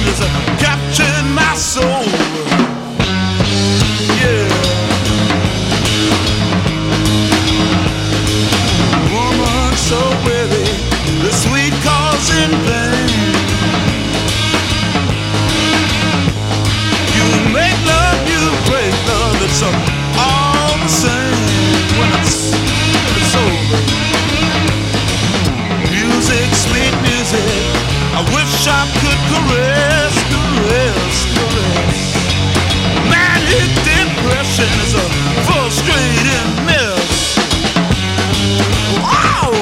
has captured my soul. Yeah. Woman so weary, the sweet cause in vain. You make love, you break love, it's all the same when it's over. Music, sweet music, I wish I could caress, caress, caress. Manic depression is a frustrating mess. Wow!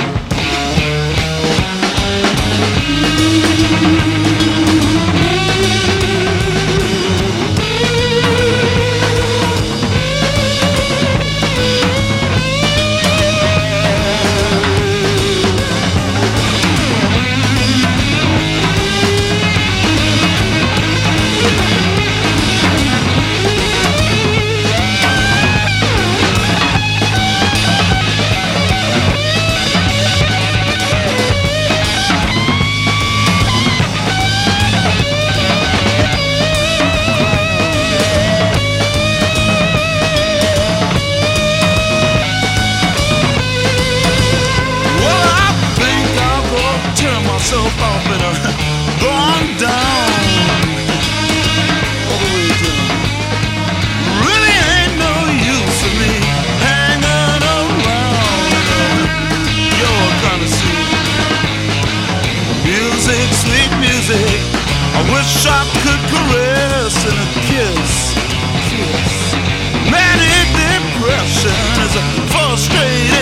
Myself off and gone down all the way down. Really ain't no use for me hanging around your kind of scene. Music, sweet music, I wish I could caress and a kiss. Manic depression is a frustrating